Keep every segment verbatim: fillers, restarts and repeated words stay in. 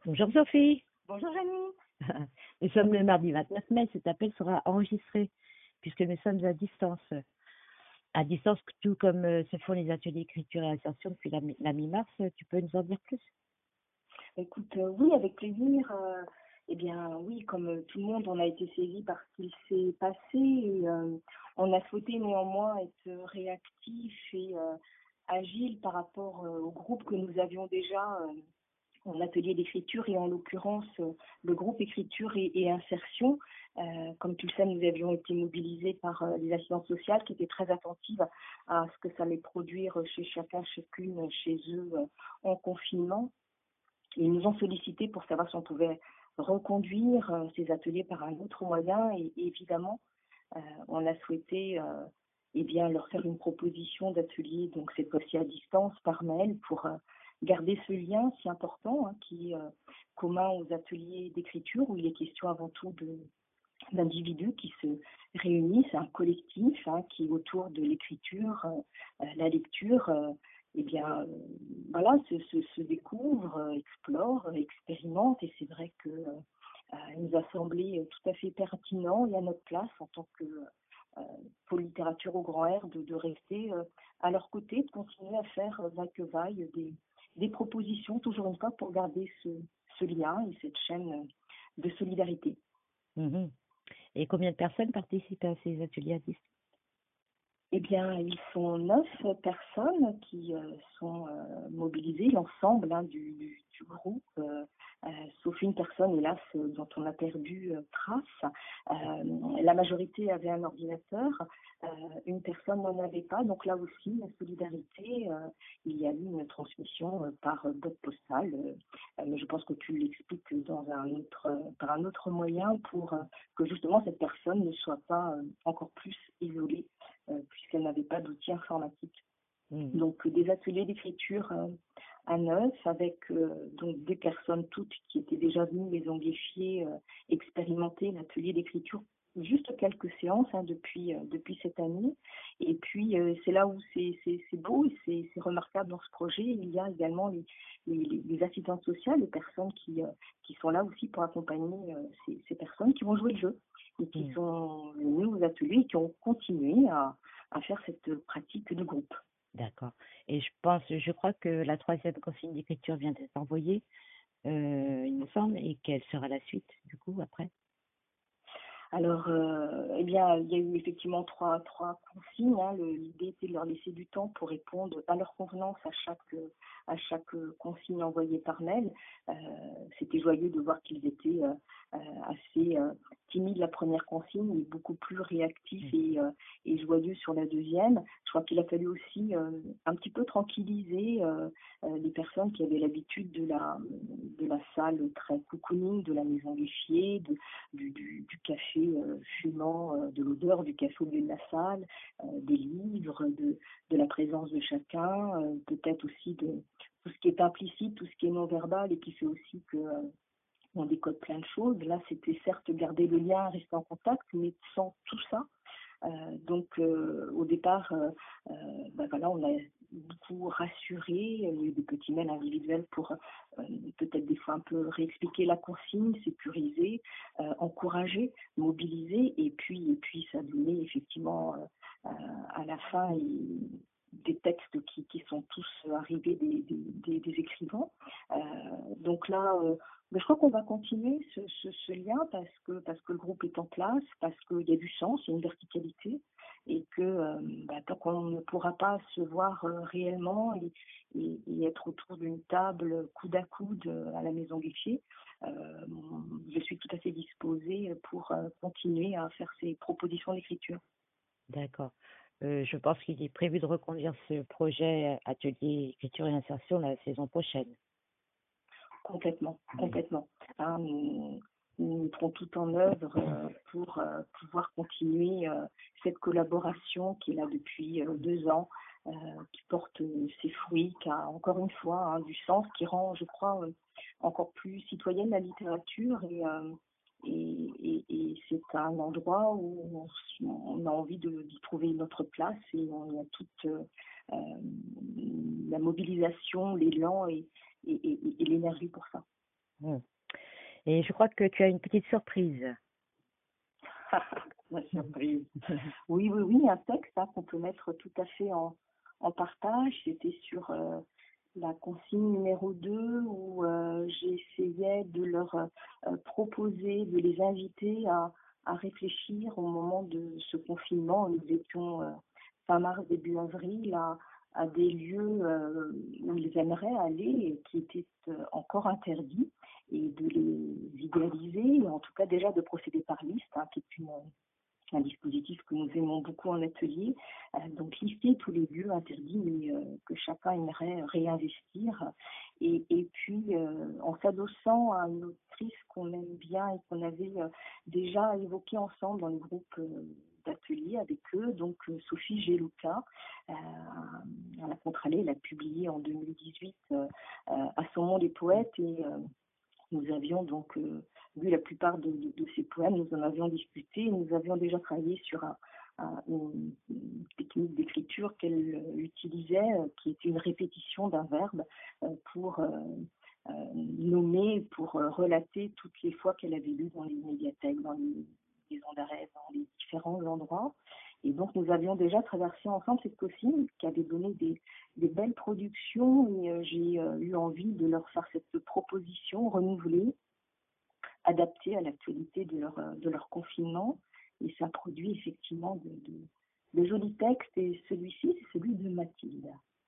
Bonjour Sophie. Bonjour Janie. Nous sommes le mardi vingt-neuf mai. Cet appel sera enregistré puisque nous sommes à distance. À distance, tout comme euh, se font les ateliers écriture et insertion depuis la, mi- la mi-mars. Tu peux nous en dire plus? Écoute, euh, oui, avec plaisir. Euh, eh bien, oui, comme euh, tout le monde, on a été saisi par ce qui s'est passé et euh, on a souhaité néanmoins être réactif et euh, agile par rapport euh, au groupe que nous avions déjà euh, en atelier d'écriture et en l'occurrence euh, le groupe écriture et, et insertion. Euh, comme tu le sais, nous avions été mobilisés par euh, les assistantes sociales qui étaient très attentives à ce que ça allait produire chez chacun, chacune, chez eux euh, en confinement. Ils nous ont sollicité pour savoir si on pouvait reconduire euh, ces ateliers par un autre moyen et, et évidemment, euh, on a souhaité euh, eh bien, leur faire une proposition d'atelier, donc cette fois-ci à distance, par mail, pour euh, garder ce lien si important hein, qui est euh, commun aux ateliers d'écriture où il est question avant tout de, d'individus qui se réunissent, un collectif hein, qui autour de l'écriture, euh, la lecture, euh, eh bien, euh, voilà, se, se, se découvre, euh, explore, euh, expérimente, et c'est vrai que euh, il nous a semblé euh, tout à fait pertinent et à notre place en tant que euh, pôle littérature au grand R de, de rester euh, à leur côté, de continuer à faire euh, vaille que vaille des, des propositions, toujours une fois pour garder ce, ce lien et cette chaîne de solidarité. Mhm. Et combien de personnes participent à ces ateliers à distance? Eh bien, ils sont neuf personnes qui euh, sont euh, mobilisées, l'ensemble hein, du, du, du groupe, euh, euh, sauf une personne, hélas, euh, dont on a perdu euh, trace. Euh, la majorité avait un ordinateur, euh, une personne n'en avait pas, donc là aussi, la solidarité, euh, il y a eu une transmission euh, par euh, boîte postale, euh, mais je pense que tu l'expliques dans un autre, euh, par un autre moyen pour euh, que justement cette personne ne soit pas euh, encore plus isolée euh, puisqu'elle n'avait pas d'outils informatiques. Mhm. Donc des ateliers d'écriture euh, à neuf avec euh, donc des personnes toutes qui étaient déjà venues, les Onguifier, euh, expérimenter l'atelier d'écriture juste quelques séances hein, depuis, euh, depuis cette année. Et puis euh, c'est là où c'est, c'est, c'est beau et c'est, c'est remarquable dans ce projet. Il y a également les, les, les assistantes sociales, les personnes qui, euh, qui sont là aussi pour accompagner euh, ces, ces personnes qui vont jouer le jeu et qui Mhm. sont venues aux ateliers et qui ont continué à, à faire cette pratique de groupe. D'accord. Et je pense, je crois que la troisième consigne d'écriture vient d'être envoyée, euh, il me semble, et quelle sera la suite, du coup, après? Alors, euh, eh bien, il y a eu effectivement trois, trois consignes. Hein. Le- L'idée était de leur laisser du temps pour répondre à leur convenance à chaque, à chaque consigne envoyée par mail. Euh, C'était joyeux de voir qu'ils étaient euh, euh, assez euh, timides la première consigne, mais beaucoup plus réactifs Mhm. et, euh, et joyeux sur la deuxième. Je crois qu'il a fallu aussi euh, un petit peu tranquilliser euh, euh, les personnes qui avaient l'habitude de la, de la salle très cocooning, de la maison Guifier, de du, du, du café euh, fumant, euh, de l'odeur du café au milieu de la salle, euh, des livres, de, de la présence de chacun, euh, peut-être aussi de tout ce qui est implicite, tout ce qui est non-verbal et qui fait aussi que euh, on décode plein de choses. Là, c'était certes garder le lien, rester en contact, mais sans tout ça, euh, donc euh, au départ, euh, euh, ben voilà, on a beaucoup rassuré, il y a eu des petits mails individuels pour euh, peut-être des fois un peu réexpliquer la consigne, sécuriser, euh, encourager, mobiliser, et puis et puis ça donnait effectivement euh, à la fin et, des textes qui, qui sont tous arrivés des, des, des, des écrivains. Euh, donc là, euh, mais je crois qu'on va continuer ce, ce, ce lien parce que, parce que le groupe est en place, parce qu'il y a du sens, il y a une verticalité, et que euh, bah, tant qu'on ne pourra pas se voir euh, réellement et, et, et être autour d'une table coude à coude euh, à la maison Guifier, euh, je suis tout à fait disposée pour euh, continuer à faire ces propositions d'écriture. D'accord. Euh, je pense qu'il est prévu de reconduire ce projet euh, atelier écriture et insertion la saison prochaine. Complètement, Oui. complètement. Hein, nous, nous mettrons tout en œuvre euh, pour euh, pouvoir continuer euh, cette collaboration qui est là depuis euh, deux ans, euh, qui porte euh, ses fruits, qui a encore une fois hein, du sens, qui rend, je crois, euh, encore plus citoyenne la littérature et, euh, et, et, et c'est un endroit où on, on a envie de, d'y trouver notre place et on a toute euh, euh, la mobilisation, l'élan et, et, et, et l'énergie pour ça. Mm. Et je crois que tu as une petite surprise. La surprise. Oui, oui, oui, un texte hein, qu'on peut mettre tout à fait en, en partage. C'était sur euh, la consigne numéro deux où euh, j'essayais de leur euh, proposer, de les inviter à, à réfléchir au moment de ce confinement. Nous étions euh, fin mars, début avril à, à des lieux euh, où ils aimeraient aller et qui étaient euh, encore interdits, et de les idéaliser, en tout cas déjà de procéder par liste, hein, qui est une un dispositif que nous aimons beaucoup en atelier, euh, donc lister tous les lieux interdits mais euh, que chacun aimerait réinvestir, et, et puis euh, en s'adossant à une autrice qu'on aime bien et qu'on avait euh, déjà évoquée ensemble dans le groupe euh, d'atelier avec eux, donc euh, Sophie Geluca, euh, à la Contralée, elle a publié en deux mille dix-huit euh, euh, À son monde des poètes, et euh, nous avions donc euh, lu la plupart de, de, de ces poèmes, nous en avions discuté, nous avions déjà travaillé sur un, un, une, une technique d'écriture qu'elle euh, utilisait, euh, qui était une répétition d'un verbe euh, pour euh, euh, nommer, pour euh, relater toutes les fois qu'elle avait lu dans les médiathèques, dans les maisons d'arrêt, dans les différents endroits. Et donc nous avions déjà traversé ensemble cette consigne qui avait donné des, des belles productions, et euh, j'ai euh, eu envie de leur faire cette proposition renouvelée, adaptée à l'actualité de leur, euh, de leur confinement, et ça produit effectivement de, de, de jolis textes, et celui-ci c'est celui de Mathilde.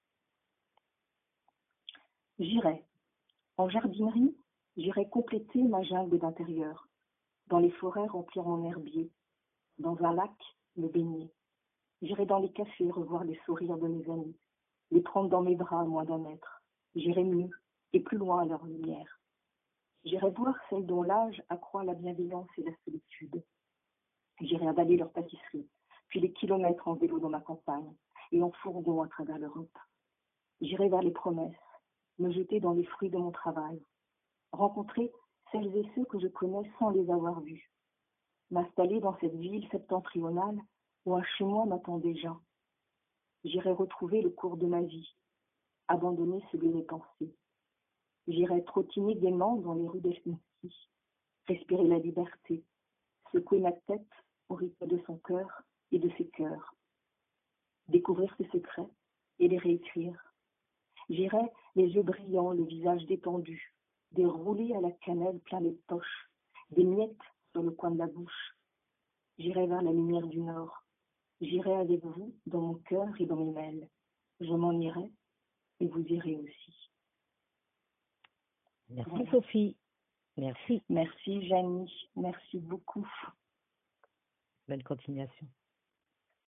J'irai, en jardinerie, j'irai compléter ma jungle d'intérieur, dans les forêts remplir mon herbier, dans un lac me baigner. J'irai dans les cafés revoir les sourires de mes amis, les prendre dans mes bras à moins d'un mètre. J'irai mieux et plus loin à leur lumière. J'irai voir celles dont l'âge accroît la bienveillance et la solitude. J'irai avaler leur pâtisserie, puis les kilomètres en vélo dans ma campagne et en fourgon à travers l'Europe. J'irai vers les promesses, me jeter dans les fruits de mon travail, rencontrer celles et ceux que je connais sans les avoir vus, m'installer dans cette ville septentrionale où un chez moi m'attend déjà. J'irai retrouver le cours de ma vie, abandonner celui de mes pensées. J'irai trottiner gaiement dans les rues d'Helsinki, respirer la liberté, secouer ma tête au rythme de son cœur et de ses cœurs, découvrir ses secrets et les réécrire. J'irai les yeux brillants, le visage détendu, des roulés à la cannelle plein les poches, des miettes sur le coin de la bouche. J'irai vers la lumière du nord. J'irai avec vous dans mon cœur et dans mes mails. Je m'en irai et vous irez aussi. Merci Voilà. Sophie. Merci. Merci Janie, merci beaucoup. Bonne continuation.